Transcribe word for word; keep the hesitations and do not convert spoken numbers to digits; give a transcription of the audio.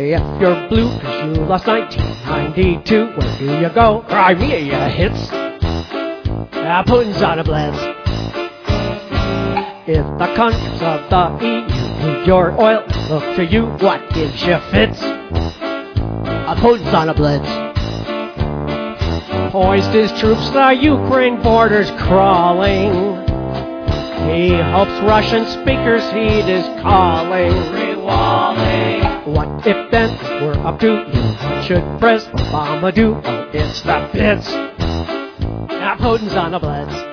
Say if you're blue cause you lost nineteen ninety-two, where do you go? Crimea hits. Ah, Putin's on a blitz. If the countries of the E U need your oil, look to you, what gives you fits? Ah, Putin's on a blitz. Poised his troops, the Ukraine border's crawling. He hopes Russian speakers heed his calling. Rewalling. What if then we're up to you? What should President Obama do? Oh, it's the bits. Now Putin's on the blitz.